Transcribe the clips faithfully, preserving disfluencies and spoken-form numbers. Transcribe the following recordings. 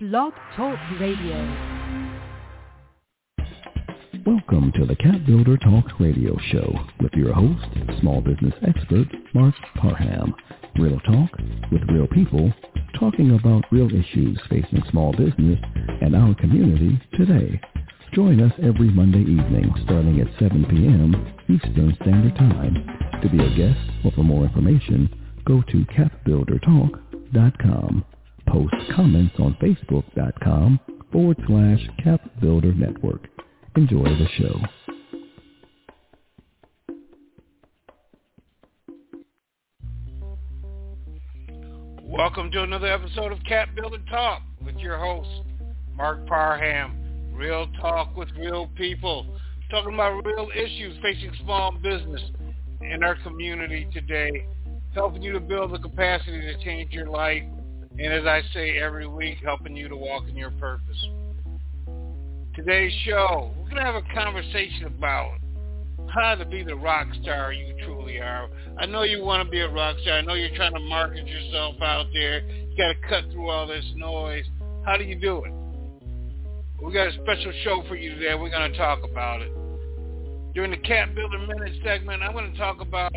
Blog Talk Radio. Welcome to the Cap Builder Talk Radio Show with your host, small business expert, Mark Parham. Real talk with real people, talking about real issues facing small business and our community today. Join us every Monday evening starting at seven p.m. Eastern Standard Time. To be a guest or for more information, go to cap builder talk dot com. Post comments on facebook.com forward slash Cap Builder Network. Enjoy the show. Welcome to another episode of Cap Builder Talk with your host, Mark Parham. Real talk with real people. Talking about real issues facing small business in our community today. Helping you to build the capacity to change your life. And as I say every week, helping you to walk in your purpose. Today's show, we're going to have a conversation about how to be the rock star you truly are. I know you want to be a rock star. I know you're trying to market yourself out there. You got to cut through all this noise. How do you do it? We got a special show for you today. We're going to talk about it. During the Cap Builder Minute segment, I'm going to talk about,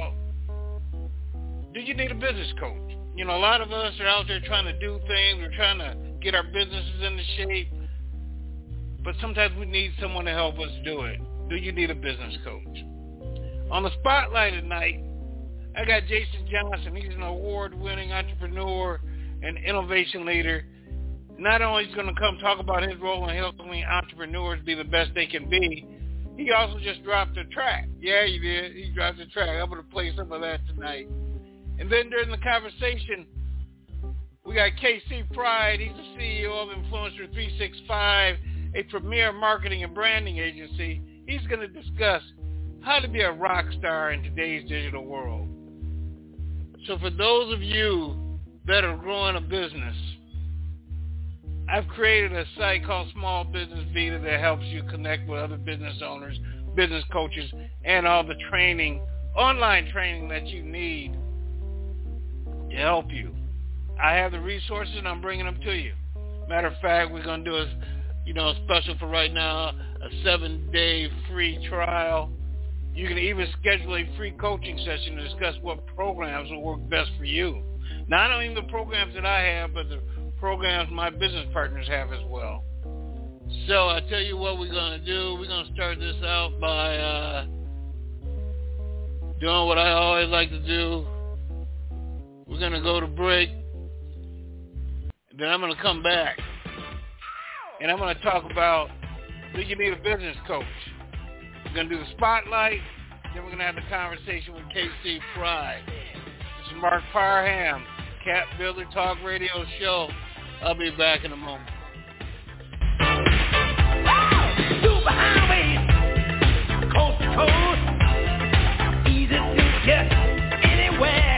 do you need a business coach? You know, a lot of us are out there trying to do things. We're trying to get our businesses into shape. But sometimes we need someone to help us do it. Do you need a business coach? On the spotlight tonight, I got Jason Johnson. He's an award-winning entrepreneur and innovation leader. Not only is he going to come talk about his role in helping entrepreneurs be the best they can be, he also just dropped a track. Yeah, he did. He dropped a track. I'm going to play some of that tonight. And then during the conversation, we got K C Pride. He's the C E O of Influencer three sixty-five, a premier marketing and branding agency. He's going to discuss how to be a rock star in today's digital world. So for those of you that are growing a business, I've created a site called Small Business Vita that helps you connect with other business owners, business coaches, and all the training, online training that you need to help you. I have the resources and I'm bringing them to you. Matter of fact, we're going to do a, you know, a special for right now, a seven-day free trial. You can even schedule a free coaching session to discuss what programs will work best for you. Not only the programs that I have, but the programs my business partners have as well. So I tell you what we're going to do. We're going to start this out by uh, doing what I always like to do. We're going to go to break. Then I'm going to come back. And I'm going to talk about, do you need a business coach? We're going to do the spotlight. Then we're going to have the conversation with K C Pride. This is Mark Parham, Cap Builder Talk Radio Show. I'll be back in a moment. Super highways, coast to coast, easy to get anywhere.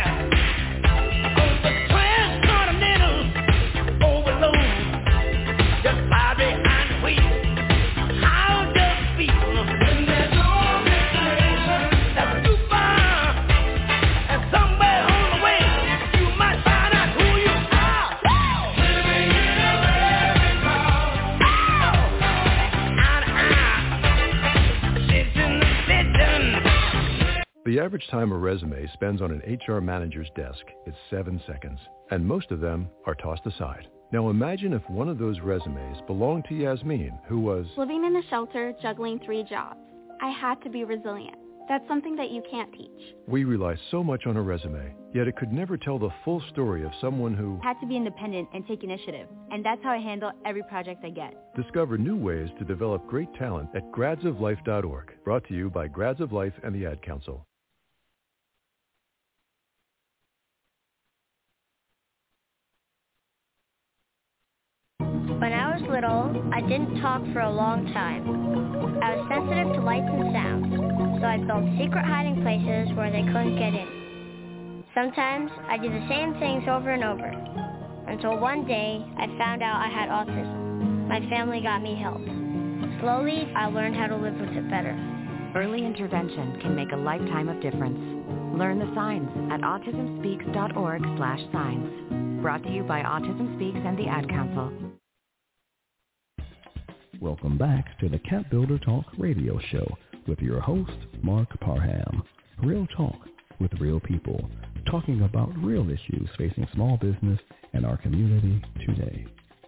The average time a resume spends on an H R manager's desk is seven seconds, and most of them are tossed aside. Now imagine if one of those resumes belonged to Yasmin, who was living in a shelter, juggling three jobs. I had to be resilient. That's something that you can't teach. We rely so much on a resume, yet it could never tell the full story of someone who had to be independent and take initiative, and that's how I handle every project I get. Discover new ways to develop great talent at grads of life dot org, brought to you by Grads of Life and the Ad Council. When I was little, I didn't talk for a long time. I was sensitive to lights and sounds, so I built secret hiding places where they couldn't get in. Sometimes I did the same things over and over, until one day I found out I had autism. My family got me help. Slowly, I learned how to live with it better. Early intervention can make a lifetime of difference. Learn the signs at autism speaks dot org slash signs. Brought to you by Autism Speaks and the Ad Council. Welcome back to the Cat Builder Talk radio show with your host, Mark Parham. Real talk with real people, talking about real issues facing small business and our community today.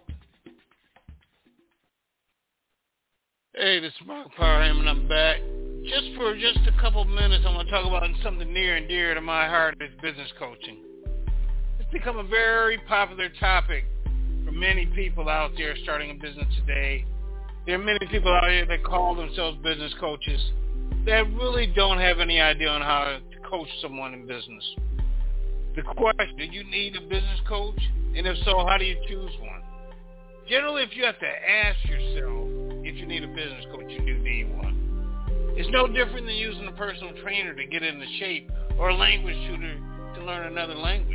Hey, this is Mark Parham, and I'm back. Just for just a couple minutes, I want to talk about something near and dear to my heart, is business coaching. It's become a very popular topic for many people out there starting a business today. There are many people out here that call themselves business coaches that really don't have any idea on how to coach someone in business. The question, do you need a business coach? And if so, how do you choose one? Generally, if you have to ask yourself if you need a business coach, you do need one. It's no different than using a personal trainer to get into shape or a language tutor to learn another language.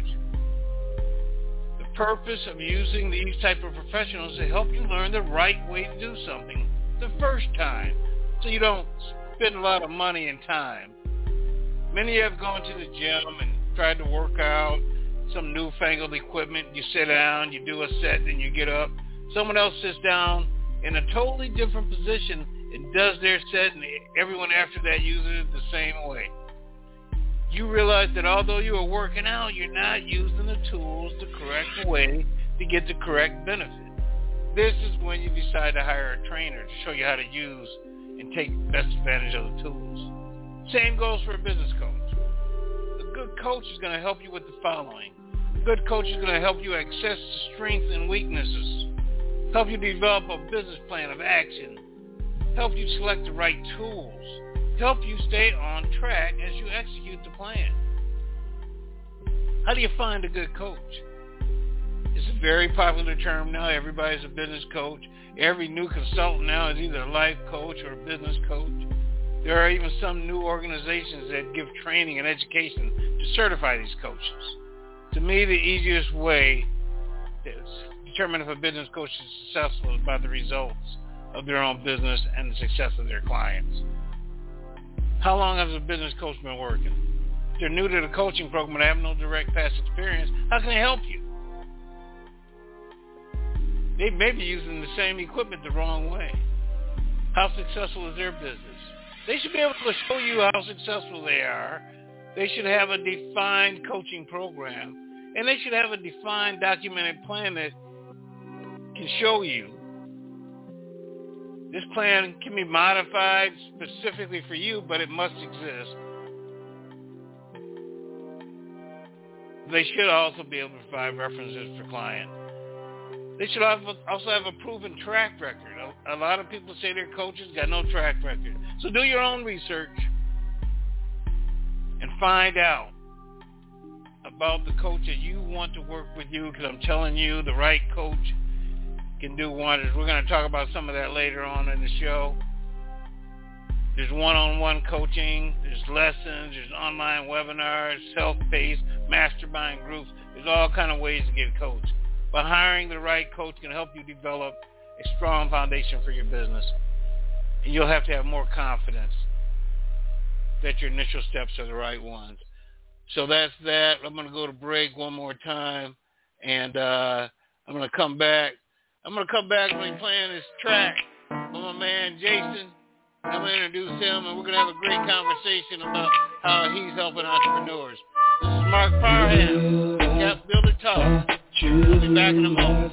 The purpose of using these type of professionals is to help you learn the right way to do something the first time, so you don't spend a lot of money and time. Many have gone to the gym and tried to work out some newfangled equipment. You sit down, you do a set, then you get up. Someone else sits down in a totally different position and does their set, and everyone after that uses it the same way. You realize that although you are working out, you're not using the tools the correct way to get the correct benefit. This is when you decide to hire a trainer to show you how to use and take best advantage of the tools. Same goes for a business coach. A good coach is going to help you with the following. A good coach is going to help you access the strengths and weaknesses, help you develop a business plan of action, help you select the right tools, help you stay on track as you execute the plan. How do you find a good coach? It's a very popular term now. Everybody's a business coach. Every new consultant now is either a life coach or a business coach. There are even some new organizations that give training and education to certify these coaches. To me, the easiest way to determine if a business coach is successful is by the results of their own business and the success of their clients. How long has a business coach been working? If they're new to the coaching program and have no direct past experience, how can they help you? They may be using the same equipment the wrong way. How successful is their business? They should be able to show you how successful they are. They should have a defined coaching program, and they should have a defined documented plan that can show you. This plan can be modified specifically for you, but it must exist. They should also be able to provide references for clients. They should also have a proven track record. A lot of people say their coaches got no track record. So do your own research and find out about the coach that you want to work with you, because I'm telling you, the right coach can do wonders. We're going to talk about some of that later on in the show. There's one-on-one coaching, there's lessons, there's online webinars, self-paced, mastermind groups. There's all kind of ways to get coached. But hiring the right coach can help you develop a strong foundation for your business. And you'll have to have more confidence that your initial steps are the right ones. So that's that. I'm going to go to break one more time, and uh, I'm going to come back. I'm going to come back and be playing this track with my man Jason. I'm going to introduce him, and we're going to have a great conversation about how he's helping entrepreneurs. This is Mark Parham, Cat Builder Talk. I'll be back in a moment.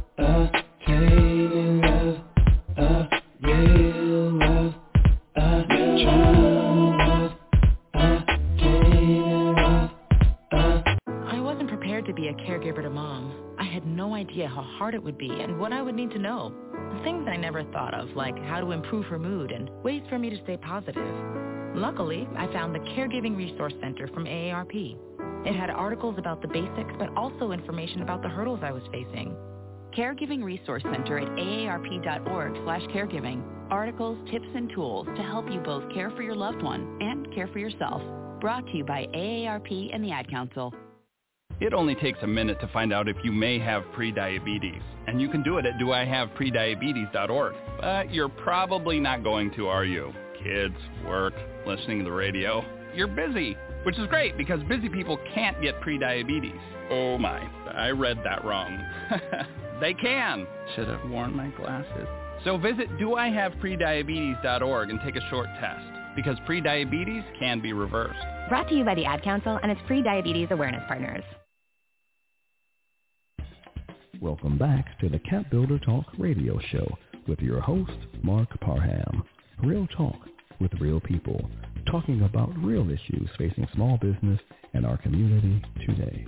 I wasn't prepared to be a caregiver to Mom. I had no idea how hard it would be and what I would need to know. The things I never thought of, like how to improve her mood and ways for me to stay positive. Luckily, I found the Caregiving Resource Center from A A R P. It had articles about the basics, but also information about the hurdles I was facing. Caregiving Resource Center at aarp.org slash caregiving. Articles, tips, and tools to help you both care for your loved one and care for yourself. Brought to you by A A R P and the Ad Council. It only takes a minute to find out if you may have prediabetes, and you can do it at do I have prediabetes dot org. But you're probably not going to, are you? Kids, work, listening to the radio. You're busy, which is great because busy people can't get prediabetes. Oh my, I read that wrong. They can. Should have worn my glasses. So visit do I have prediabetes dot org and take a short test, because prediabetes can be reversed. Brought to you by the Ad Council and its pre-diabetes awareness partners. Welcome back to the Cap Builder Talk radio show with your host, Mark Parham. Real talk with real people, talking about real issues facing small business and our community today.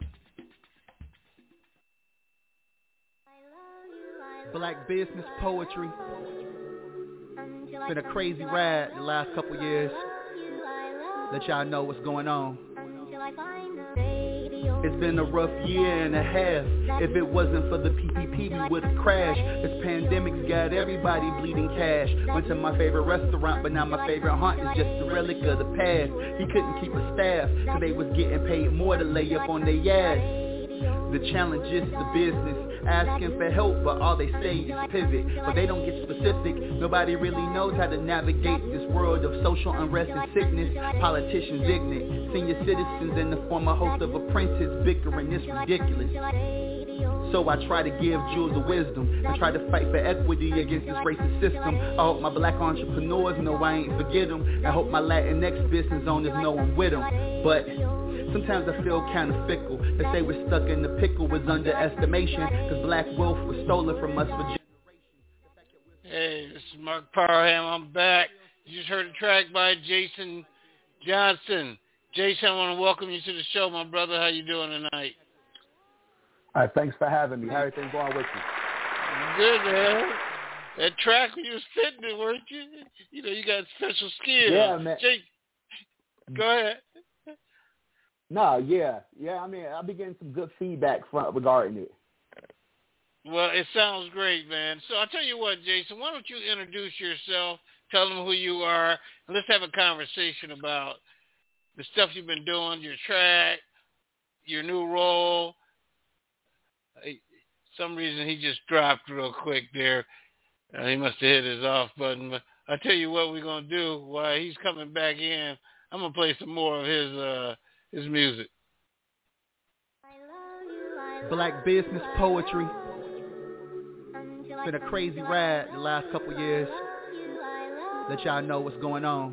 Black business poetry. It's been a crazy ride the last couple years. Let y'all know what's going on. It's been a rough year and a half. If it wasn't for the P P P, we would've crashed. This pandemic's got everybody bleeding cash. Went to my favorite restaurant, but now my favorite haunt is just a relic of the past. He couldn't keep a staff, cause they was getting paid more to lay up on their ass. The challenge is the business, asking for help, but all they say is pivot. But they don't get specific. Nobody really knows how to navigate this world of social unrest and sickness. Politicians ignorant, senior citizens and the former host of Apprentice bickering. It's ridiculous. So I try to give jewels of wisdom and try to fight for equity against this racist system. I hope my black entrepreneurs know I ain't forget them. I hope my Latinx business owners know I'm with them. But sometimes I feel kind of fickle. They say we're stuck in the pickle was underestimation, because black wealth was stolen from us for generations. Hey, this is Mark Parham. I'm back. You just heard a track by Jason Johnson. Jason, I want to welcome you to the show, my brother. How you doing tonight? All right, thanks for having me. How everything going with you? Good, man. That track when you was spitting it, weren't you? You know, you got special skills. Yeah, man. Jake, go ahead. No, yeah. Yeah, I mean, I've been getting some good feedback from, regarding it. Well, it sounds great, man. So I'll tell you what, Jason, why don't you introduce yourself, tell them who you are, and let's have a conversation about the stuff you've been doing, your track, your new role. Some reason he just dropped real quick there. Uh, he must have hit his off button. But I'll tell you what we're going to do while he's coming back in. I'm going to play some more of his uh, his music. Black business poetry. It's been a crazy ride the last couple years. Let y'all know what's going on.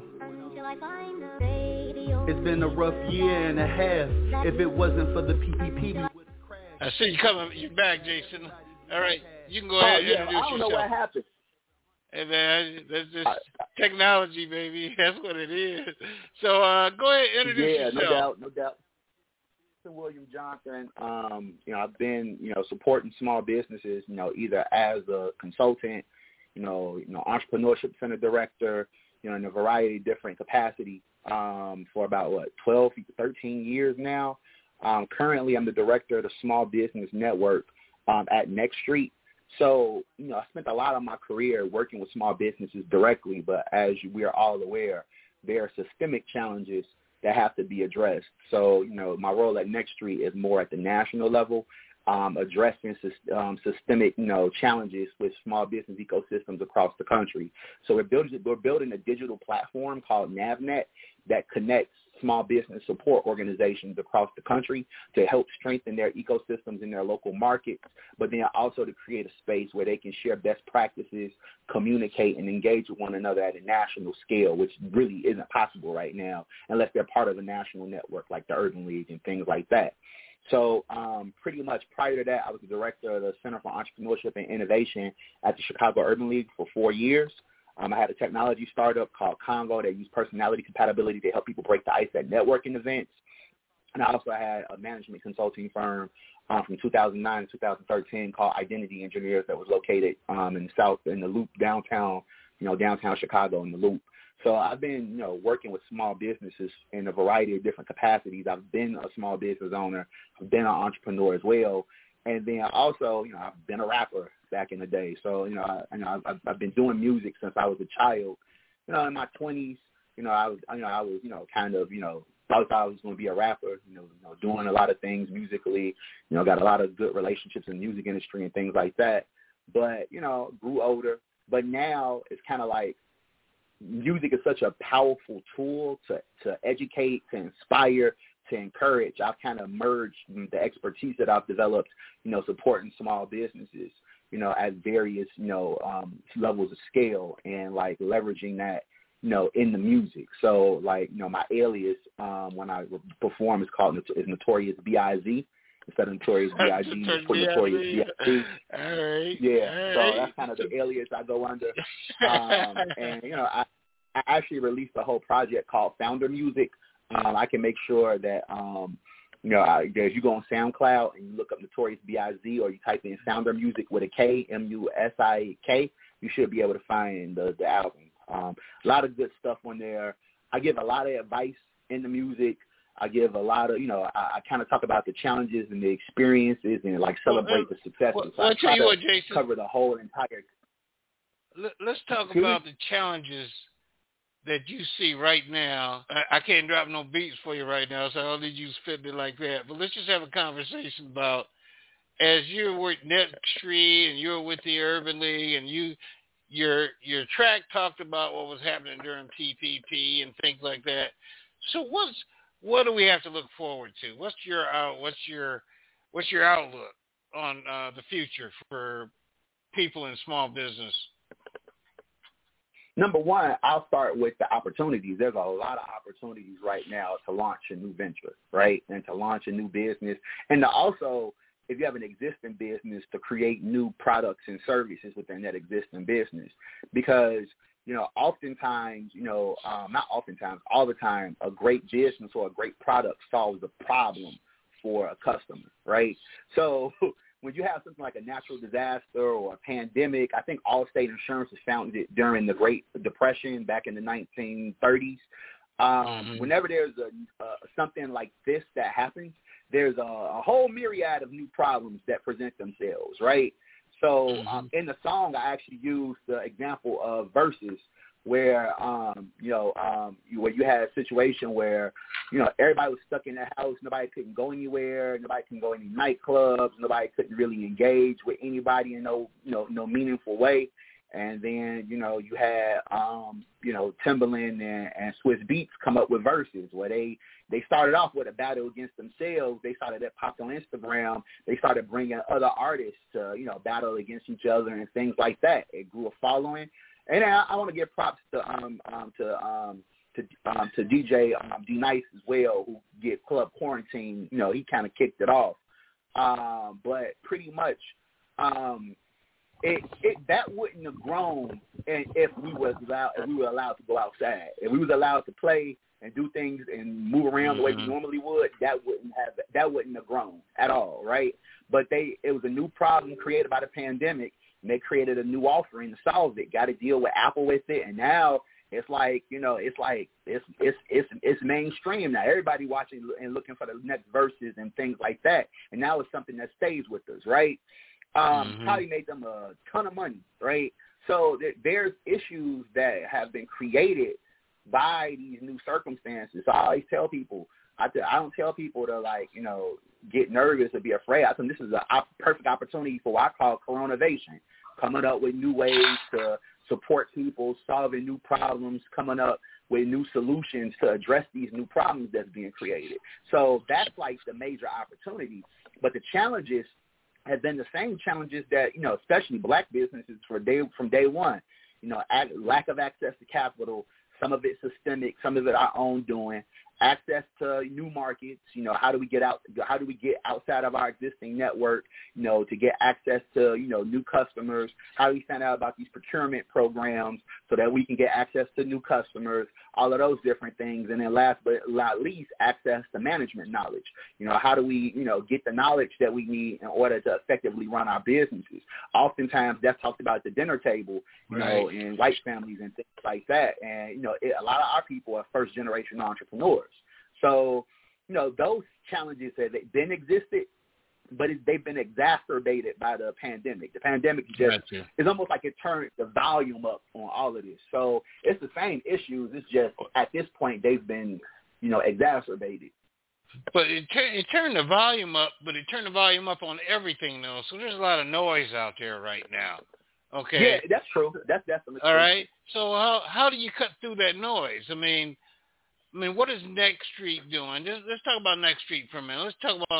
It's been a rough year and a half. If it wasn't for the P P P, we would have crashed. I see you coming. You're back, Jason. All right, you can go ahead and oh, yeah. introduce yourself. I don't know what happened. Hey, man, that's just technology, baby. That's what it is. So uh, go ahead and introduce yeah, yourself. Yeah, no doubt, no doubt. William Johnson. Um, you know, I've been, you know, supporting small businesses, you know, either as a consultant, you know, you know, entrepreneurship center director, you know, in a variety of different capacities um, for about, what, twelve, thirteen years now. Um, currently, I'm the director of the Small Business Network um, at Next Street. So, you know, I spent a lot of my career working with small businesses directly, but as we are all aware, there are systemic challenges that have to be addressed. So, you know, my role at Next Street is more at the national level, um, addressing um, systemic, you know, challenges with small business ecosystems across the country. So we're building, we're building a digital platform called NavNet that connects small business support organizations across the country to help strengthen their ecosystems in their local markets, but then also to create a space where they can share best practices, communicate, and engage with one another at a national scale, which really isn't possible right now unless they're part of a national network like the Urban League and things like that. So um, pretty much prior to that, I was the director of the Center for Entrepreneurship and Innovation at the Chicago Urban League for four years. Um, I had a technology startup called Congo that used personality compatibility to help people break the ice at networking events. And I also had a management consulting firm um, from two thousand nine to two thousand thirteen called Identity Engineers that was located um, in the South, in the Loop downtown, you know, downtown Chicago in the Loop. So I've been, you know, working with small businesses in a variety of different capacities. I've been a small business owner. I've been an entrepreneur as well. And then also, you know, I've been a rapper back in the day. So, you know, I, you know I've, I've been doing music since I was a child. You know, in my twenties, you know, I was, you know, I was, you know, kind of, you know, thought I was going to be a rapper, you know, you know, doing a lot of things musically, you know, got a lot of good relationships in the music industry and things like that. But, you know, grew older. But now it's kind of like music is such a powerful tool to, to educate, to inspire, to encourage. I've kind of merged the expertise that I've developed, you know, supporting small businesses, you you know, at various, you know, um, levels of scale and like leveraging that, you know, in the music. So like, you know, my alias um, when I perform is called is Notorious B I Z instead of Notorious B I G. Put Notorious B I Z. All right. Yeah. All so right. that's kind of the alias I go under. Um, and you know, I, I actually released a whole project called Founder Music. Um, I can make sure that um, you know, I, if you go on SoundCloud and you look up Notorious B I Z or you type in Founder Music with a K, M U S I K, you should be able to find the, the album. Um, a lot of good stuff on there. I give a lot of advice in the music. I give a lot of, you know, I, I kind of talk about the challenges and the experiences and like celebrate well, the successes. Well, so well, I I'll tell you what, Jason. Cover the whole entire. Let, let's talk Excuse about me? the challenges that you see right now. I, I can't drop no beats for you right now, so I'll need you spitting it like that. But let's just have a conversation about, as you're with NetStreet and you're with the Urban League and you, your your track talked about what was happening during T P P and things like that. So what's what do we have to look forward to? What's your out? What's your what's your outlook on uh, the future for people in small business? Number one, I'll start with the opportunities. There's a lot of opportunities right now to launch a new venture, right, and to launch a new business, and to also, if you have an existing business, to create new products and services within that existing business. Because, you know, oftentimes, you know, um, not oftentimes, all the time, a great business or a great product solves a problem for a customer, right? So when you have something like a natural disaster or a pandemic, I think Allstate Insurance was founded during the Great Depression back in the nineteen thirties. Um, mm-hmm. Whenever there's a uh, something like this that happens, there's a, a whole myriad of new problems that present themselves, right? So mm-hmm. um, in the song, I actually used the example of Versus, where um, you know um, you, where you had a situation where you know everybody was stuck in their house, nobody couldn't go anywhere, nobody couldn't go any nightclubs, nobody couldn't really engage with anybody in no you know no meaningful way. And then, you know, you had, um, you know, Timbaland and, and Swiss Beats come up with Verses where they, they started off with a battle against themselves. They started that popped on Instagram. They started bringing other artists to, you know, battle against each other and things like that. It grew a following. And I, I want to give props to um, um to um to um, to D J um, D Nice as well, who did Club Quarantine. You know, he kind of kicked it off. Um, but pretty much, um. It, it that wouldn't have grown and if we was allowed if we were allowed to go outside. If we was allowed to play and do things and move around mm-hmm. the way we normally would, that wouldn't have that wouldn't have grown at all, right? But they it was a new problem created by the pandemic, and they created a new offering to solve it. Got to deal with Apple with it, and now it's like you know it's like it's it's it's it's mainstream now. Everybody watching and looking for the next Verses and things like that, and now it's something that stays with us, right? Um, mm-hmm. Probably made them a ton of money, right? So th- there's issues that have been created by these new circumstances. So I always tell people, I, th- I don't tell people to, like, you know, get nervous or be afraid. I think this is a op- perfect opportunity for what I call coronavation, coming up with new ways to support people, solving new problems, coming up with new solutions to address these new problems that's being created. So that's, like, the major opportunity. But the challenges have been the same challenges that, you know, especially black businesses for day, from day one, you know, ag- lack of access to capital, some of it systemic, some of it our own doing, access to new markets, you know, how do we get out, how do we get outside of our existing network, you know, to get access to, you know, new customers, how do we find out about these procurement programs so that we can get access to new customers, all of those different things. And then last but not least, access to management knowledge. You know, how do we, you know, get the knowledge that we need in order to effectively run our businesses? Oftentimes that's talked about at the dinner table, you right. know, in white families and things like that. And, you know, it, a lot of our people are first generation entrepreneurs. So, you know, those challenges have been existed, but it, they've been exacerbated by the pandemic. The pandemic just gotcha. It's almost like it turned the volume up on all of this. So it's the same issues. It's just at this point they've been, you know, exacerbated. But it, tur- it turned the volume up, but it turned the volume up on everything, though. So there's a lot of noise out there right now. Okay. Yeah, that's true. That's definitely true. All right. So how how do you cut through that noise? I mean. I mean, what is NetStreet doing? Let's, let's talk about NetStreet for a minute. Let's talk about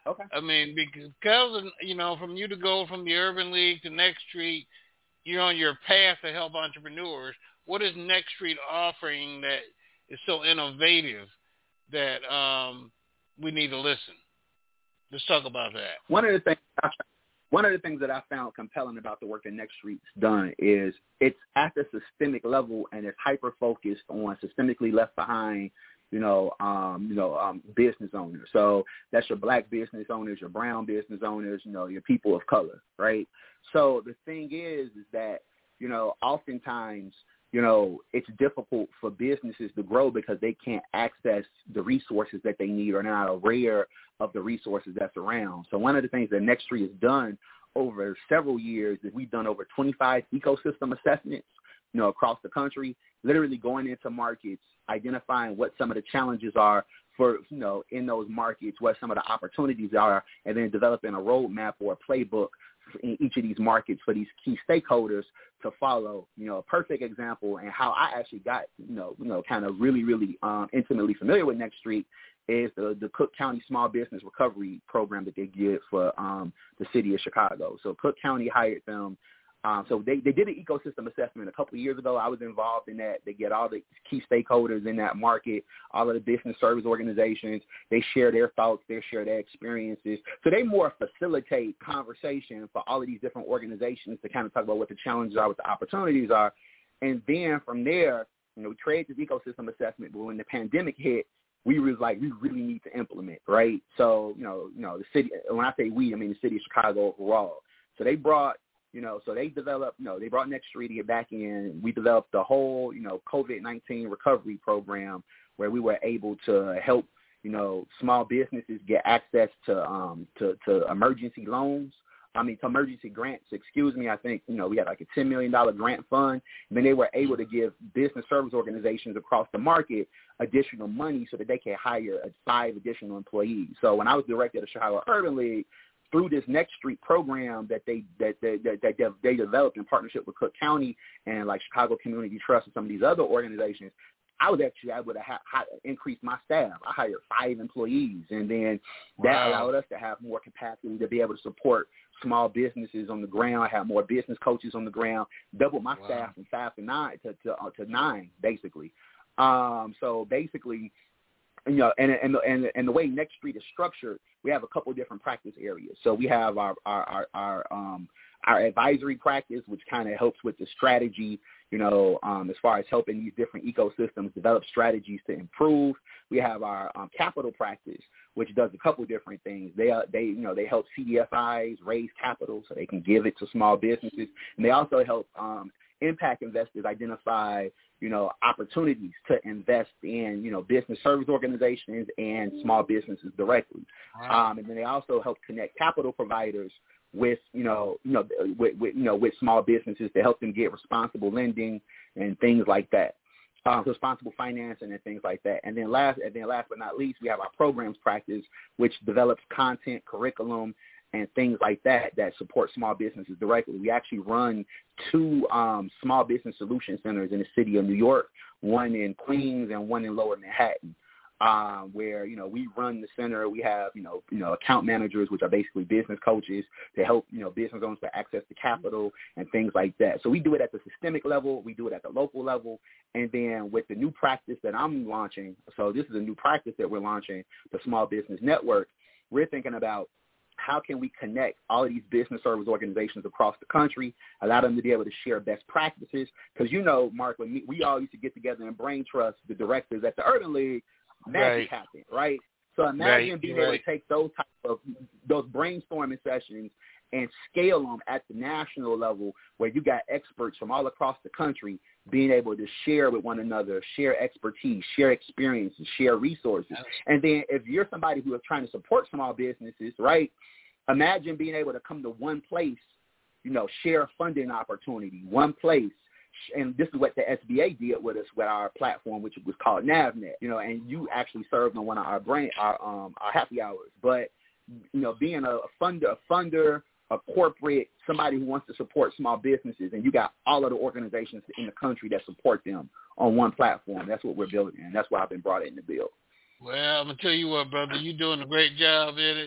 Okay. I mean, because, you know, from you to go from the Urban League to Next Street, you're on your path to help entrepreneurs. What is Next Street offering that is so innovative that um, we need to listen? Let's talk about that. One of the things I, one of the things that I found compelling about the work that Next Street's done is it's at the systemic level, and it's hyper focused on systemically left behind, you know, um, you know, um, business owners. So that's your black business owners, your brown business owners, you know, your people of color, right? So the thing is, is that, you know, oftentimes, you know, it's difficult for businesses to grow because they can't access the resources that they need or not aware of the resources that's around. So one of the things that Next Street has done over several years is we've done over twenty-five ecosystem assessments, you know, across the country, literally going into markets, identifying what some of the challenges are for, you know, in those markets, what some of the opportunities are, and then developing a roadmap or a playbook in each of these markets for these key stakeholders to follow. You know, a perfect example and how I actually got, you know, you know, kind of really, really um, intimately familiar with Next Street is the, the Cook County Small Business Recovery Program that they give for um, the city of Chicago. So Cook County hired them. Um, so they, they did an ecosystem assessment a couple of years ago. I was involved in that. They get all the key stakeholders in that market, all of the business service organizations. They share their thoughts. They share their experiences. So they more facilitate conversation for all of these different organizations to kind of talk about what the challenges are, what the opportunities are. And then from there, you know, we created this ecosystem assessment. But when the pandemic hit, we was like, we really need to implement, right? So, you know, you know, the city, when I say we, I mean the city of Chicago overall. So they brought, You know, so they developed, you know, they brought Next Street to get back in. We developed the whole, you know, COVID nineteen recovery program where we were able to help, you know, small businesses get access to um to, to emergency loans. I mean, to emergency grants, excuse me. I think, you know, we had like a ten million dollars grant fund. And then they were able to give business service organizations across the market additional money so that they could hire five additional employees. So when I was director of the Chicago Urban League, through this Next Street program that they that they, that, that they developed in partnership with Cook County and like Chicago Community Trust and some of these other organizations, I was actually able to ha- ha- increase my staff. I hired five employees, and then that wow. allowed us to have more capacity to be able to support small businesses on the ground. I have more business coaches on the ground, doubled my wow. staff from five to nine to to, uh, to nine, basically. Um, so basically, you know, and and and and the way Next Street is structured, we have a couple of different practice areas. So we have our our our, our um our advisory practice, which kind of helps with the strategy, you know, um, as far as helping these different ecosystems develop strategies to improve. We have our um, capital practice, which does a couple of different things. They uh, they you know they help C D F Is raise capital so they can give it to small businesses, and they also help um, impact investors identify, you know, opportunities to invest in, you know, business service organizations and small businesses directly. Wow. Um, and then they also help connect capital providers with, you know, you know, with, with, you know, with small businesses to help them get responsible lending and things like that, um, responsible financing and things like that. And then last, and then last but not least, we have our programs practice, which develops content, curriculum, and things like that that support small businesses directly. We actually run two um, small business solution centers in the city of New York, one in Queens and one in Lower Manhattan, um, where, you know, we run the center. We have, you know, you know, account managers, which are basically business coaches to help, you know, business owners to access to capital and things like that. So we do it at the systemic level. We do it at the local level. And then with the new practice that I'm launching, so this is a new practice that we're launching, the Small Business Network, we're thinking about how can we connect all of these business service organizations across the country, allow them to be able to share best practices? Because, you know, Mark, when we all used to get together and brain trust the directors at the Urban League, magic right. happened, right? So imagine right. being right. able to take those type of those brainstorming sessions and scale them at the national level where you got experts from all across the country being able to share with one another, share expertise, share experiences, share resources. And then if you're somebody who is trying to support small businesses, right, imagine being able to come to one place, you know, share a funding opportunity, one place. And this is what the S B A did with us with our platform, which was called NavNet, you know, and you actually served on one of our brain, our, um, our happy hours. But, you know, being a funder, a funder, a corporate, somebody who wants to support small businesses, and you got all of the organizations in the country that support them on one platform. That's what we're building, and that's why I've been brought in to build. Well, I'm going to tell you what, brother, you're doing a great job in it,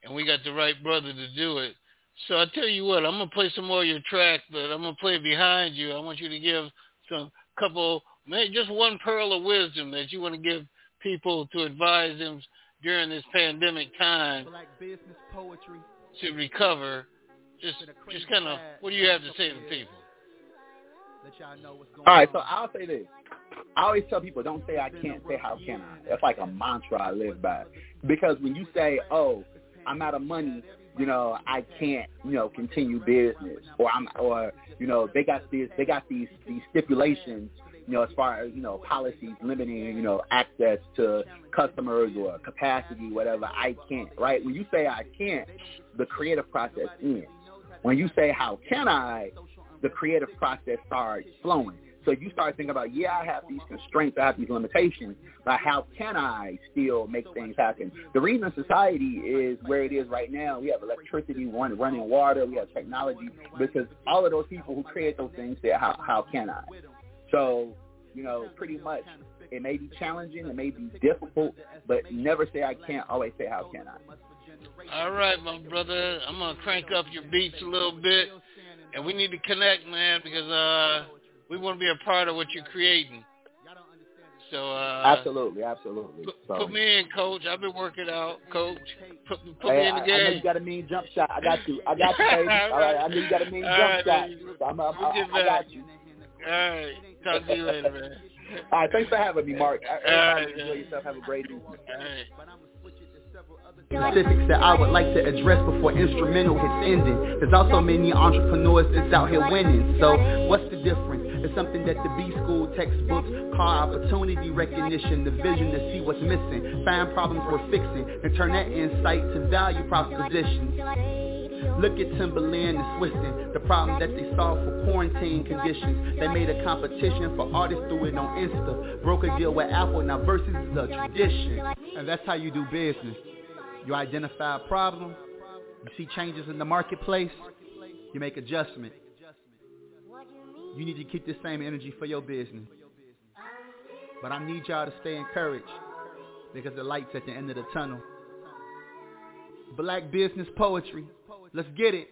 and we got the right brother to do it. So I tell you what, I'm gonna play some more of your track, but I'm gonna play behind you. I want you to give some couple, maybe just one pearl of wisdom that you want to give people to advise them during this pandemic time to recover. Just, just kind of, what do you have to say to people? All right, so I'll say this. I always tell people, don't say I can't, say how can I. That's like a mantra I live by. Because when you say, oh, I'm out of money, you know, I can't, you know, continue business, or I'm, or you know, they got these, they got these, these stipulations, you know, as far as, you know, policies limiting, you know, access to customers or capacity, whatever. I can't, right? When you say I can't, the creative process ends. When you say how can I, the creative process starts flowing. So you start thinking about, yeah, I have these constraints, I have these limitations, but how can I still make things happen? The reason society is where it is right now, we have electricity, running water, we have technology, because all of those people who create those things say, how, how can I? So, you know, pretty much it may be challenging, it may be difficult, but never say I can't, always say how can I. All right, my brother, I'm going to crank up your beats a little bit, and we need to connect, man, because uh, we want to be a part of what you're creating. So uh, absolutely, absolutely. Put, so. put me in, Coach. I've been working out, Coach. Put, put hey, me in the I, game. I know you got a mean jump shot. I got you. I got you, baby. All right, I know you got a mean All jump right, shot. Man. So I'm, I'm, we'll I, get I got you. All right. Talk to you later, man. All right, thanks for having me, Mark. Everybody All right, enjoy man. yourself. Have a great evening. All right. Specifics that I would like to address before instrumental hits ending. There's also many entrepreneurs that's out here winning. So what's the difference? It's something that the B-School textbooks call opportunity recognition, the vision to see what's missing, find problems worth fixing, and turn that insight to value propositions. Look at Timberland and Swiston, the problem that they solved for quarantine conditions. They made a competition for artists, threw it on Insta, broke a deal with Apple, now Versus is a tradition. And that's how you do business. You identify a problem, you see changes in the marketplace, you make adjustment. You need to keep this same energy for your business. But I need y'all to stay encouraged because the light's at the end of the tunnel. Black business poetry. Let's get it.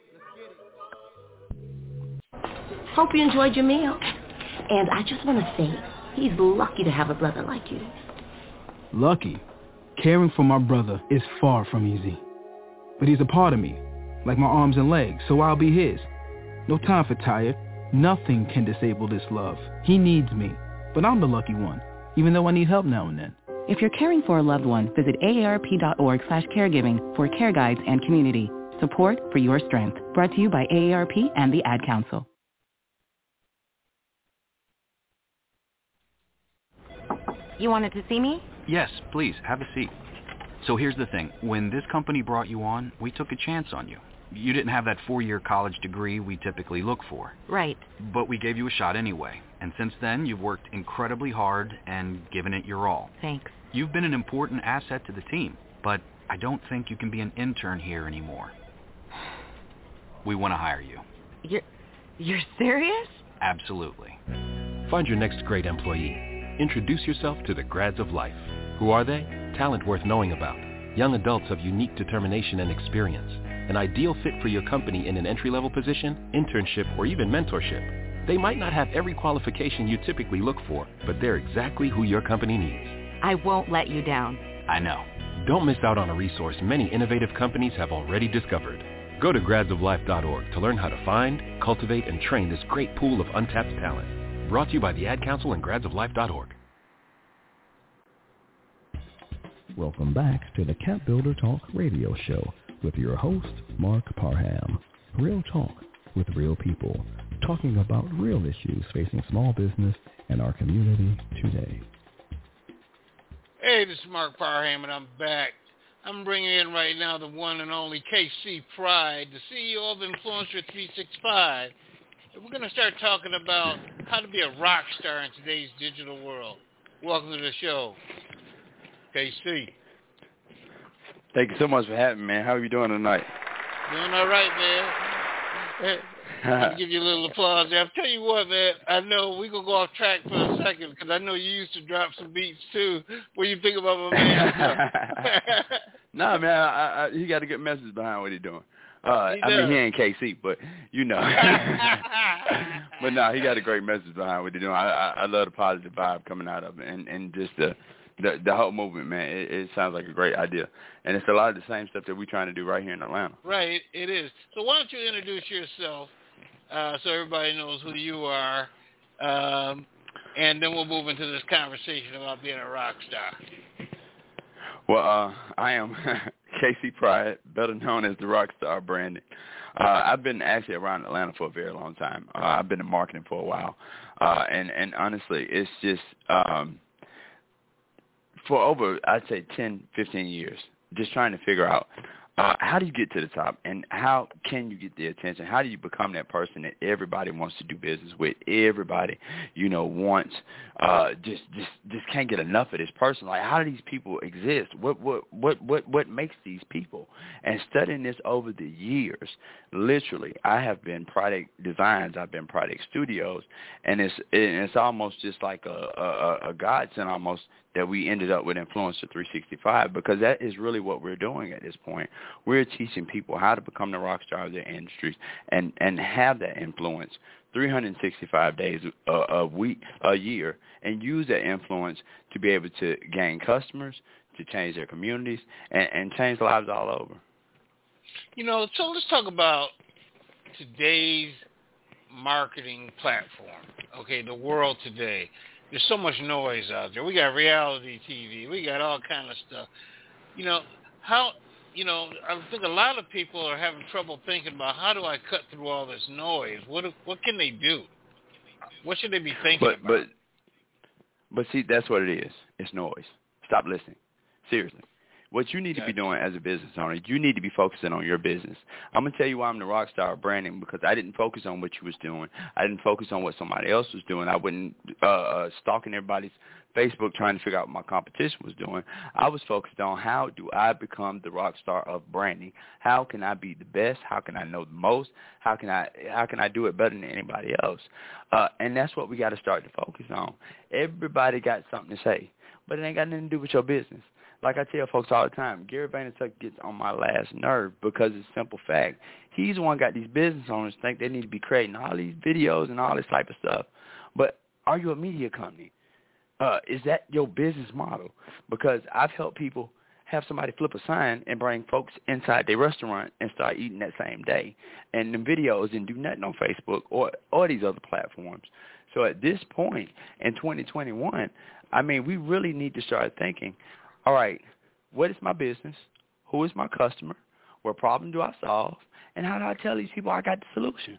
Hope you enjoyed your meal. And I just want to say, he's lucky to have a brother like you. Lucky? Caring for my brother is far from easy. But he's a part of me, like my arms and legs, so I'll be his. No time for tired. Nothing can disable this love. He needs me, but I'm the lucky one, even though I need help now and then. If you're caring for a loved one, visit A A R P dot org slash caregiving for care guides and community. Support for your strength. Brought to you by A A R P and the Ad Council. You wanted to see me? Yes, please, have a seat. So here's the thing. When this company brought you on, we took a chance on you. You didn't have that four-year college degree we typically look for. Right. But we gave you a shot anyway. And since then, you've worked incredibly hard and given it your all. Thanks. You've been an important asset to the team, but I don't think you can be an intern here anymore. We want to hire you. You're, you're serious? Absolutely. Find your next great employee. Introduce yourself to the Grads of Life. Who are they? Talent worth knowing about. Young adults of unique determination and experience. An ideal fit for your company in an entry-level position, internship, or even mentorship. They might not have every qualification you typically look for, but they're exactly who your company needs. I won't let you down. I know. Don't miss out on a resource many innovative companies have already discovered. Go to grads of life dot org to learn how to find, cultivate, and train this great pool of untapped talent. Brought to you by the Ad Council and grads of life dot org. Welcome back to the Cap Builder Talk radio show with your host, Mark Parham. Real talk with real people, talking about real issues facing small business and our community today. Hey, this is Mark Parham, and I'm back. I'm bringing in right now the one and only K C Pride, the C E O of Influencer three sixty-five. And we're going to start talking about how to be a rock star in today's digital world. Welcome to the show, K C. Thank you so much for having me, man. How are you doing tonight? Doing all right, man. I'll give you a little applause there. I'll tell you what, man. I know we're going to go off track for a second because I know you used to drop some beats, too. What do you think about my man? Nah, man, I, I, he got a good message behind what he's doing. Uh, I mean, he ain't K C, but you know. But no, nah, he got a great message behind what he's doing. I, I, I love the positive vibe coming out of it, and, and just the, the the whole movement, man. It, it sounds like a great idea, and it's a lot of the same stuff that we're trying to do right here in Atlanta. Right, it is. So why don't you introduce yourself uh, so everybody knows who you are, um, and then we'll move into this conversation about being a rock star. Well, uh, I am K C Pride, better known as the Rockstar Brandon. Uh, I've been actually around Atlanta for a very long time. Uh, I've been in marketing for a while. Uh, and, and honestly, it's just um, for over, I'd say, ten, fifteen years, just trying to figure out uh, how do you get to the top and how can you get the attention? How do you become that person that everybody wants to do business with? Everybody, you know, wants, uh, just, just, just can't get enough of this person. Like, how do these people exist? What, what, what, what, what makes these people? And studying this over the years, literally, I have been Product Designs, I've been Product Studios, and it's, it's almost just like a, a, a godsend almost that we ended up with Influencer three sixty-five, because that is really what we're doing at this point. We're teaching people how to become the rock star of their industries and, and have that influence three hundred sixty-five days a, a week, a year, and use that influence to be able to gain customers, to change their communities, and, and change lives all over. You know, so let's talk about today's marketing platform, okay, the world today. There's so much noise out there. We got reality T V. We got all kind of stuff. You know, how, you know, I think a lot of people are having trouble thinking about how do I cut through all this noise? What what can they do? What should they be thinking but, about? But, but see, that's what it is. It's noise. Stop listening. Seriously. What you need to be doing as a business owner, you need to be focusing on your business. I'm going to tell you why I'm the rock star of branding, because I didn't focus on what you was doing. I didn't focus on what somebody else was doing. I wasn't uh, uh, stalking everybody's Facebook trying to figure out what my competition was doing. I was focused on how do I become the rock star of branding? How can I be the best? How can I know the most? How can I how can I do it better than anybody else? Uh, and that's what we got to start to focus on. Everybody got something to say, but it ain't got nothing to do with your business. Like I tell folks all the time, Gary Vaynerchuk gets on my last nerve because it's a simple fact. He's the one got these business owners think they need to be creating all these videos and all this type of stuff. But are you a media company? Uh, is that your business model? Because I've helped people have somebody flip a sign and bring folks inside their restaurant and start eating that same day. And the videos didn't do nothing on Facebook or, or these other platforms. So at this point in twenty twenty-one, I mean, we really need to start thinking, all right, what is my business? Who is my customer? What problem do I solve? And how do I tell these people I got the solution?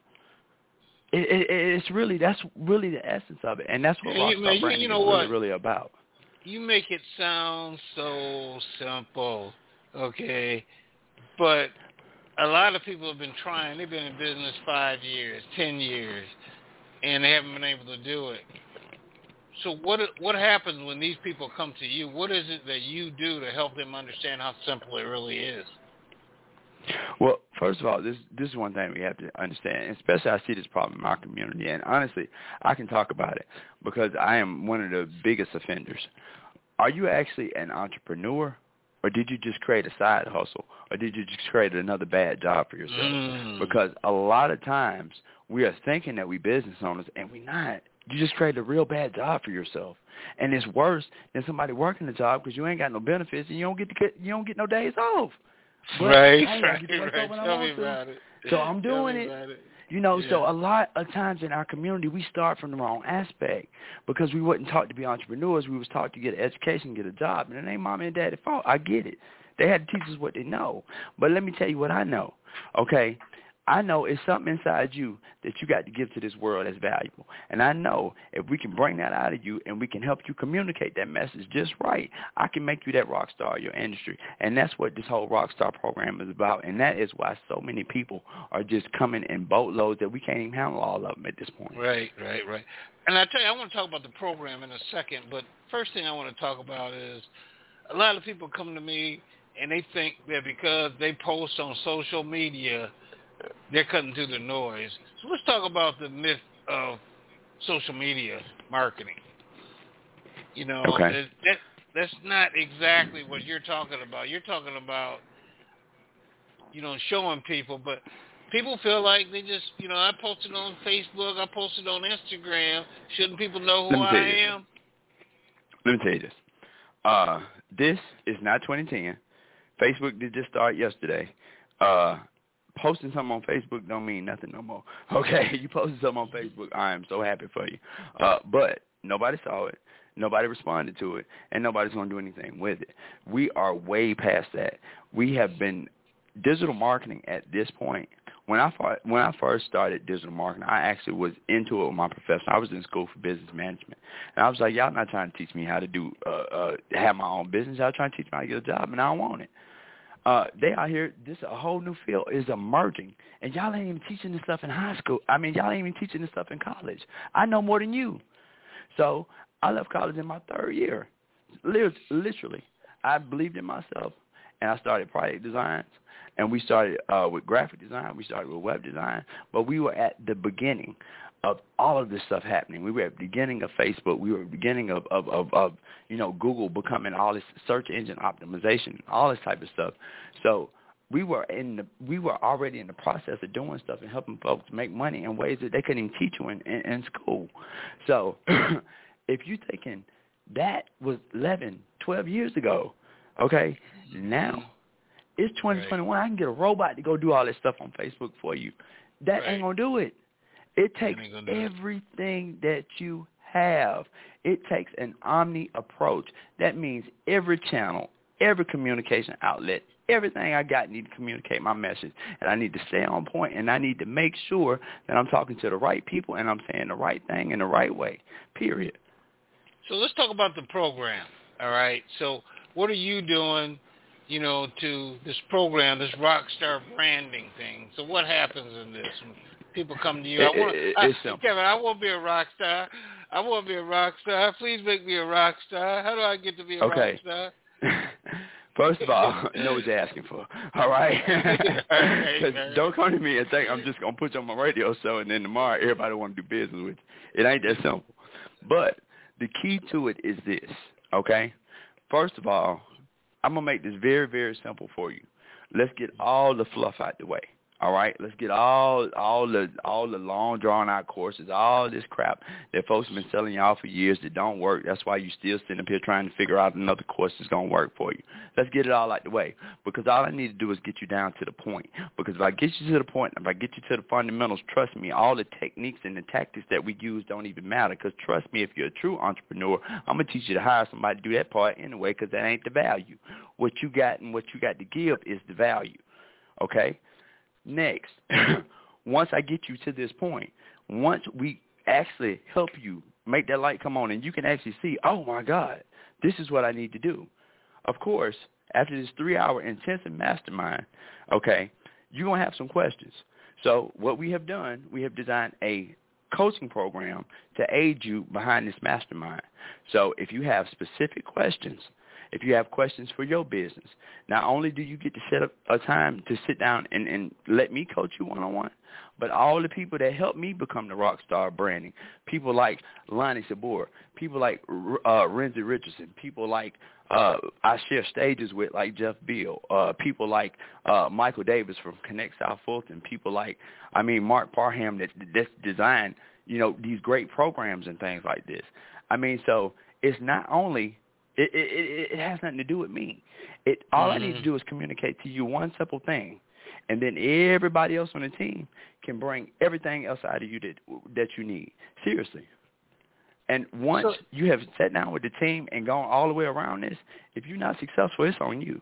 It, it, it's really, that's really the essence of it. And that's what yeah, Rockstar you, Branding you know is what? really, really about. You make it sound so simple, okay? But a lot of people have been trying. They've been in business five years, ten years, and they haven't been able to do it. So what what happens when these people come to you? What is it that you do to help them understand how simple it really is? Well, first of all, this this is one thing we have to understand, especially I see this problem in our community, and honestly, I can talk about it because I am one of the biggest offenders. Are you actually an entrepreneur, or did you just create a side hustle, or did you just create another bad job for yourself? Mm. Because a lot of times we are thinking that we business owners, and we're not. You just created a real bad job for yourself, and it's worse than somebody working the job because you ain't got no benefits and you don't get to get, you don't get no days off. But right, hey, right, right. Tell me about it. So I'm doing it. it. You know, yeah. So a lot of times in our community, we start from the wrong aspect because we wasn't taught to be entrepreneurs. We was taught to get an education, get a job, and it ain't mom and dad's fault. I get it. They had to teach us what they know. But let me tell you what I know, okay? I know it's something inside you that you got to give to this world that's valuable. And I know if we can bring that out of you and we can help you communicate that message just right, I can make you that rock star of your industry. And that's what this whole rock star program is about. And that is why so many people are just coming in boatloads that we can't even handle all of them at this point. Right, right, right. And I tell you, I want to talk about the program in a second, but first thing I want to talk about is a lot of people come to me and they think that because they post on social media, they're cutting through the noise. So let's talk about the myth of social media marketing. You know, okay. that, that's not exactly what you're talking about. You're talking about, you know, showing people, but people feel like they just, you know, I posted on Facebook, I posted on Instagram. Shouldn't people know who I am? Let me tell you this. Uh, this is not twenty ten. Facebook did just start yesterday. Uh, posting something on Facebook don't mean nothing no more. Okay, you posted something on Facebook, I am so happy for you. Uh, but nobody saw it. Nobody responded to it, and nobody's going to do anything with it. We are way past that. We have been digital marketing at this point. When I when I first started digital marketing, I actually was into it with my professor. I was in school for business management, and I was like, y'all not trying to teach me how to do uh, uh, have my own business. Y'all trying to teach me how to get a job, and I don't want it. Uh, they out here, this a whole new field is emerging, and y'all ain't even teaching this stuff in high school. I mean, y'all ain't even teaching this stuff in college. I know more than you. So I left college in my third year, literally. I believed in myself, and I started product designs, and we started uh, with graphic design. We started with web design, but we were at the beginning of all of this stuff happening. We were at the beginning of Facebook. We were at the beginning of, of, of, of you know, Google becoming all this search engine optimization, all this type of stuff. So we were in the, we were already in the process of doing stuff and helping folks make money in ways that they couldn't even teach you in, in, in school. So if you're thinking that was eleven, twelve years ago, okay, now it's twenty twenty-one. Right. I can get a robot to go do all this stuff on Facebook for you. That right. ain't going to do it. It takes everything that you have. It takes an omni approach. That means every channel, every communication outlet, everything I got need to communicate my message. And I need to stay on point, and I need to make sure that I'm talking to the right people and I'm saying the right thing in the right way, period. So let's talk about the program, all right? So what are you doing, you know, to this program, this Rockstar branding thing? So what happens in this? People come to you. I want it, I, it's simple. Kevin, I want to be a rock star. I want to be a rock star. Please make me a rock star. How do I get to be a okay. rock star? First of all, you know what you're asking for. All right? right don't come to me and think I'm just going to put you on my radio show and then tomorrow everybody want to do business with you. It ain't that simple. But the key to it is this, okay? First of all, I'm going to make this very, very simple for you. Let's get all the fluff out the way. All right, let's get all all the all the long drawn out courses, all this crap that folks have been selling y'all for years that don't work. That's why you still sitting up here trying to figure out another course that's gonna work for you. Let's get it all out the way, because all I need to do is get you down to the point. Because if I get you to the point, if I get you to the fundamentals, trust me, all the techniques and the tactics that we use don't even matter. Because trust me, if you're a true entrepreneur, I'm gonna teach you to hire somebody to do that part anyway, because that ain't the value. What you got and what you got to give is the value. Okay. Next, once I get you to this point, once we actually help you make that light come on and you can actually see, oh, my God, this is what I need to do. Of course, after this three-hour intensive mastermind, okay, you're going to have some questions. So what we have done, we have designed a coaching program to aid you behind this mastermind. So if you have specific questions, if you have questions for your business, not only do you get to set up a time to sit down and, and let me coach you one-on-one, but all the people that help me become the Rockstar branding, people like Lonnie Sabor, people like uh, Renzi Richardson, people like uh, I share stages with like Jeff Beal, uh, people like uh, Michael Davis from Connect South Fulton, people like, I mean, Mark Parham that that's designed, you know, these great programs and things like this. I mean, so it's not only... It, it it has nothing to do with me. It all mm-hmm. I need to do is communicate to you one simple thing, and then everybody else on the team can bring everything else out of you that that you need. Seriously. And once so, you have sat down with the team and gone all the way around this, if you're not successful, it's on you.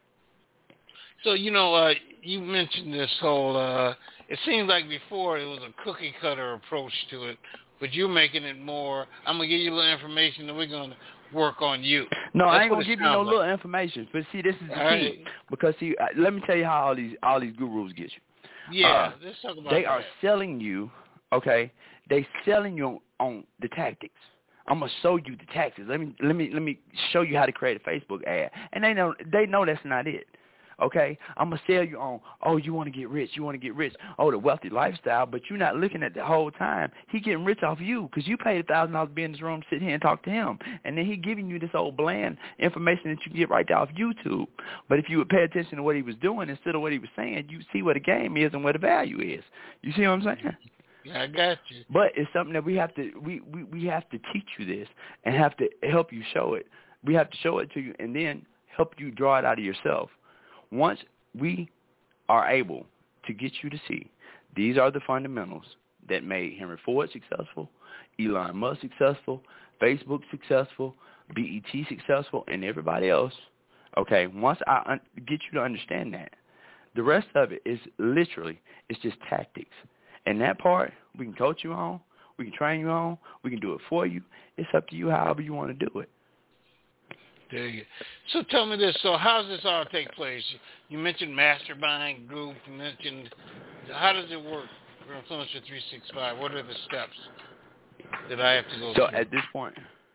So, you know, uh, you mentioned this whole, uh, it seems like before it was a cookie cutter approach to it, but you're making it more, I'm going to give you a little information and we're going to work on you. No, That's I ain't going to give you no like. little information. But see, this is the all key. Right. Because, see, uh, let me tell you how all these all these gurus get you. Yeah, uh, let's talk about They that. are selling you, okay, they selling you on, on the tactics. I'm going to show you the tactics. Let me let me let me show you how to create a Facebook ad. And they know they know that's not it. Okay, I'm gonna sell you on. Oh, you want to get rich? You want to get rich? Oh, the wealthy lifestyle. But you're not looking at the whole time. He getting rich off you because you paid a thousand dollars to be in this room, sit here and talk to him, and then he giving you this old bland information that you can get right there off YouTube. But if you would pay attention to what he was doing instead of what he was saying, you see what the game is and what the value is. You see what I'm saying? Yeah, I got you. But it's something that we have to we, we, we have to teach you this and have to help you show it. We have to show it to you and then help you draw it out of yourself. Once we are able to get you to see these are the fundamentals that made Henry Ford successful, Elon Musk successful, Facebook successful, B E T successful, and everybody else, okay, once I un- get you to understand that, the rest of it is literally, it's just tactics. And that part, we can coach you on, we can train you on, we can do it for you. It's up to you however you want to do it. There you go. So tell me this, so how does this all take place? You mentioned mastermind group, you mentioned, how does it work for Influencer three sixty-five? What are the steps that I have to go so through? So at this point,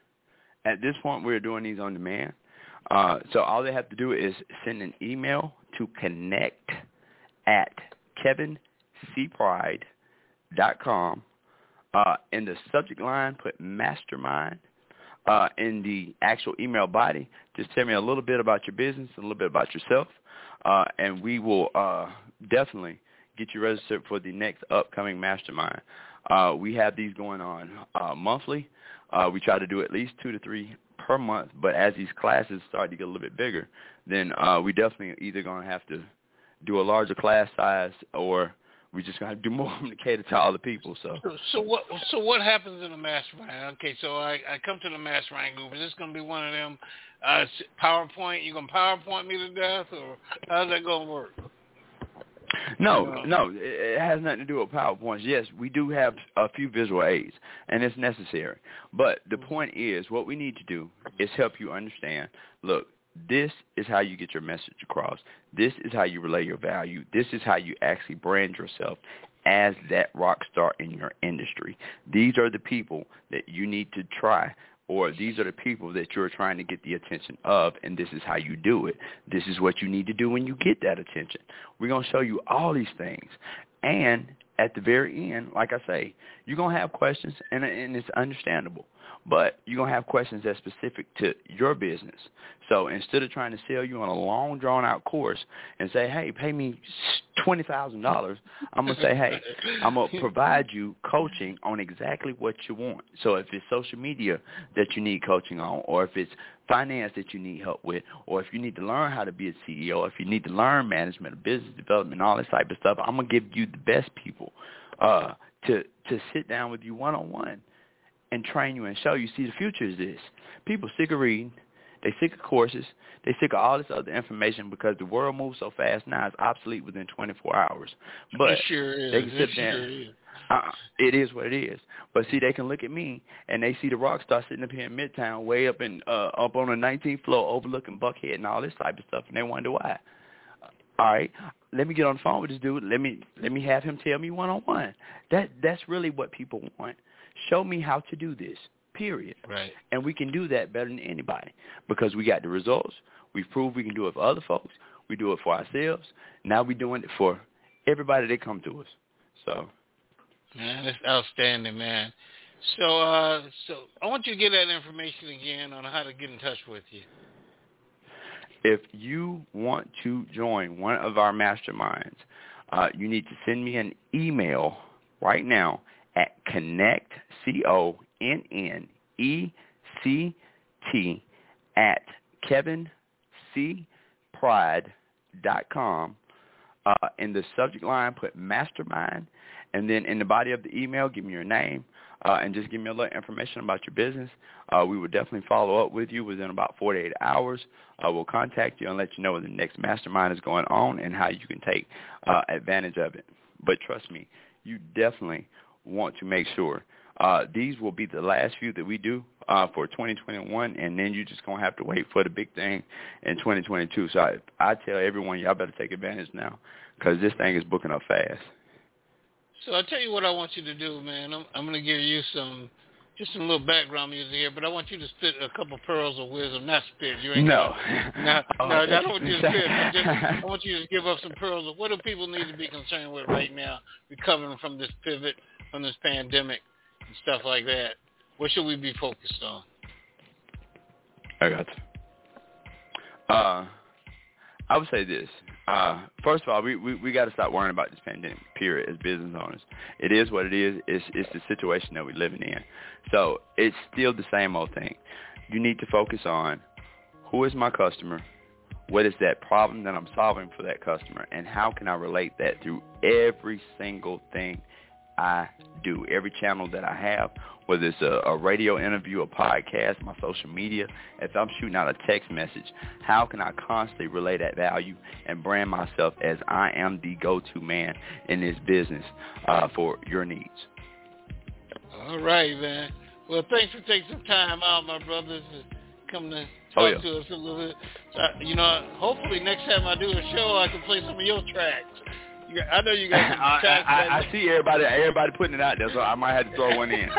at this point, we're doing these on demand. Uh, so all they have to do is send an email to connect at kevin c pride dot com. Uh, in the subject line, put mastermind. Uh, in the actual email body, just tell me a little bit about your business, a little bit about yourself, uh, and we will uh, definitely get you registered for the next upcoming mastermind. Uh, we have these going on uh, monthly. Uh, we try to do at least two to three per month, but as these classes start to get a little bit bigger, then uh, we definitely either going to have to do a larger class size or we just got to do more to cater to all the people. So, so, so what? So what happens in the mastermind? Okay, so I, I come to the mastermind group. Is this going to be one of them uh, PowerPoint? You going to PowerPoint me to death, or how's that going to work? No, no, it has nothing to do with PowerPoints. Yes, we do have a few visual aids, and it's necessary. But the point is, what we need to do is help you understand, look, this is how you get your message across. This is how you relay your value. This is how you actually brand yourself as that rock star in your industry. These are the people that you need to try, or these are the people that you're trying to get the attention of, and this is how you do it. This is what you need to do when you get that attention. We're going to show you all these things. And at the very end, like I say, you're going to have questions, and, and it's understandable. But you're going to have questions that's specific to your business. So instead of trying to sell you on a long, drawn-out course and say, hey, pay me twenty thousand dollars, I'm going to say, hey, I'm going to provide you coaching on exactly what you want. So if it's social media that you need coaching on, or if it's finance that you need help with, or if you need to learn how to be a C E O, if you need to learn management, business development, all this type of stuff, I'm going to give you the best people uh, to to sit down with you one-on-one and train you and show you. See, the future is this. People sick of reading. They sick of courses. They sick of all this other information because the world moves so fast now it's obsolete within twenty-four hours. But it sure is. They can sit it there. Sure is. Uh, it is what it is. But see, they can look at me and they see the rock star sitting up here in Midtown, way up in uh, up on the nineteenth floor, overlooking Buckhead and all this type of stuff, and they wonder why. All right, let me get on the phone with this dude. Let me let me have him tell me one on one. That that's really what people want. Show me how to do this, period. Right. And we can do that better than anybody because we got the results. We've proved we can do it for other folks. We do it for ourselves. Now we're doing it for everybody that come to us. So, man, that's outstanding, man. So, uh, so I want you to get that information again on how to get in touch with you. If you want to join one of our masterminds, uh, you need to send me an email right now at connect, C O N N E C T, at kevin c pride dot com. Uh, in the subject line, put mastermind, and then in the body of the email, give me your name, uh, and just give me a little information about your business. Uh, we will definitely follow up with you within about forty-eight hours. Uh, we'll contact you and let you know when the next mastermind is going on and how you can take uh, advantage of it. But trust me, you definitely want to make sure. Uh, these will be the last few that we do uh, for twenty twenty-one, and then you're just going to have to wait for the big thing in twenty twenty-two. So I, I tell everyone, y'all better take advantage now because this thing is booking up fast. So I'll tell you what I want you to do, man. I'm, I'm going to give you some just some little background music here, but I want you to spit a couple pearls of wisdom. Not spit. You ain't no. Gonna, no, oh, no, I don't want you to spit. I, just, I want you to give up some pearls of what do people need to be concerned with right now, recovering from this pivot, from this pandemic and stuff like that. What should we be focused on? I got you. Uh, I would say this. Uh, first of all, we, we, we got to stop worrying about this pandemic, period, as business owners. It is what it is. It's, it's the situation that we're living in. So it's still the same old thing. You need to focus on who is my customer, what is that problem that I'm solving for that customer, and how can I relate that through every single thing I do, every channel that I have, whether it's a, a radio interview, a podcast, my social media. If I'm shooting out a text message, how can I constantly relay that value and brand myself as I am the go-to man in this business uh, for your needs? All right, man. Well, thanks for taking some time out, my brothers, to come to talk oh, yeah. to us a little bit. Uh, you know, hopefully next time I do a show, I can play some of your tracks. I know you got some I, tracks. I, I, I see everybody everybody putting it out there, so I might have to throw one in.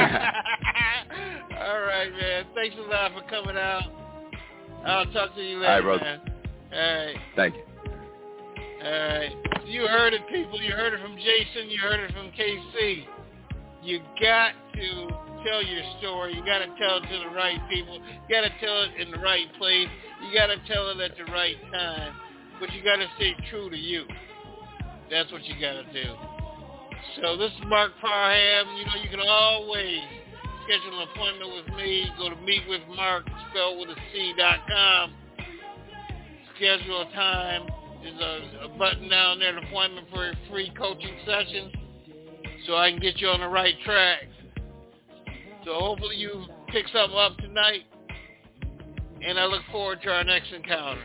All right, man. Thanks a lot for coming out. I'll talk to you later, All right, brother. man. All right. Thank you. All right. You heard it, people. You heard it from Jason. You heard it from K C. You got to tell your story. You got to tell it to the right people. You got to tell it in the right place. You got to tell it at the right time. But you got to stay true to you. That's what you got to do. So this is Mark Parham. You know, you can always schedule an appointment with me. Go to meet with mark, spelled with a C, dot com. Schedule a time. There's a, a button down there, an appointment for a free coaching session, so I can get you on the right track. So hopefully you pick something up tonight, and I look forward to our next encounter.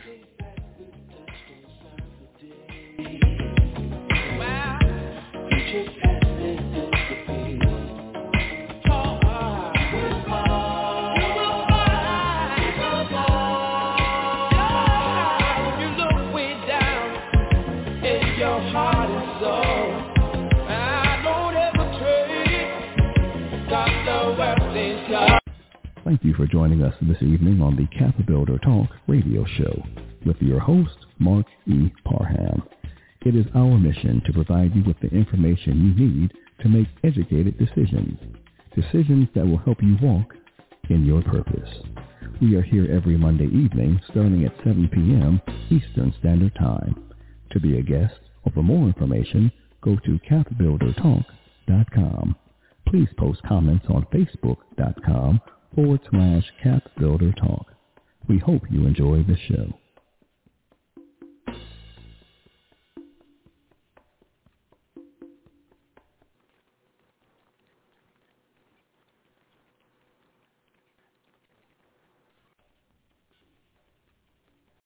Thank you for joining us this evening on the Capbuilder Talk radio show with your host, Mark E. Parham. It is our mission to provide you with the information you need to make educated decisions, decisions that will help you walk in your purpose. We are here every Monday evening starting at seven p.m. Eastern Standard Time. To be a guest or for more information, go to cap builder talk dot com. Please post comments on facebook.com forward slash capbuildertalk. We hope you enjoy the show.